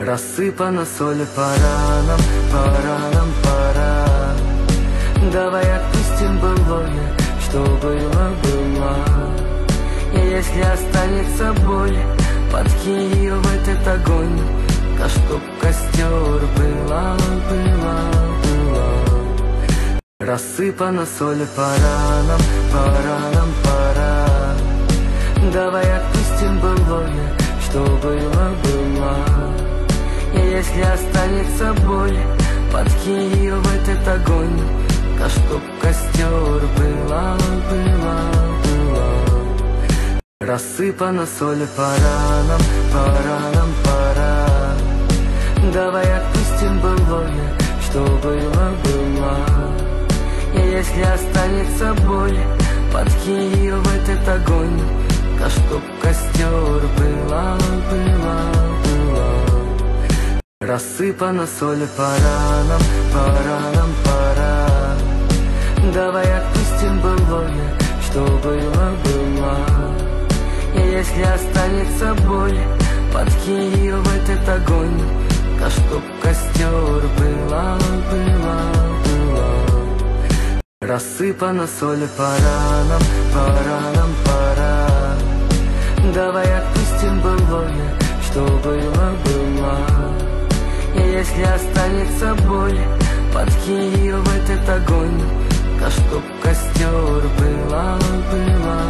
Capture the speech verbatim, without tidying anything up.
Рассыпана соль по ранам, по ранам, пора. Давай отпустим былое, что было, было. И если останется боль, подкинь ее в этот огонь, да чтоб костер пылал, пылал, пылал. Рассыпана соль по ранам, по ранам, пора. Давай отпустим былое, что было, было. И если останется боль, подкинь ее в этот огонь, да чтоб костер пылал, пылал, пылал. Рассыпана соль по ранам, по ранам, пора. Давай отпустим былое, что было, было. И если останется боль, подкинь ее в этот огонь, да чтоб костер пылал, пылал, пылал. Рассыпана соль по ранам, по ранам, пора. Давай отпустим былое, что было, было. И если останется боль, подкинь ее в этот огонь, да чтоб костер пылал, пылал, пылал. Рассыпана соль по ранам, по ранам, пора. Давай отпустим былое, что было, было. И если останется боль, подкинь ее в этот огонь, да чтоб костер пылал, пылал.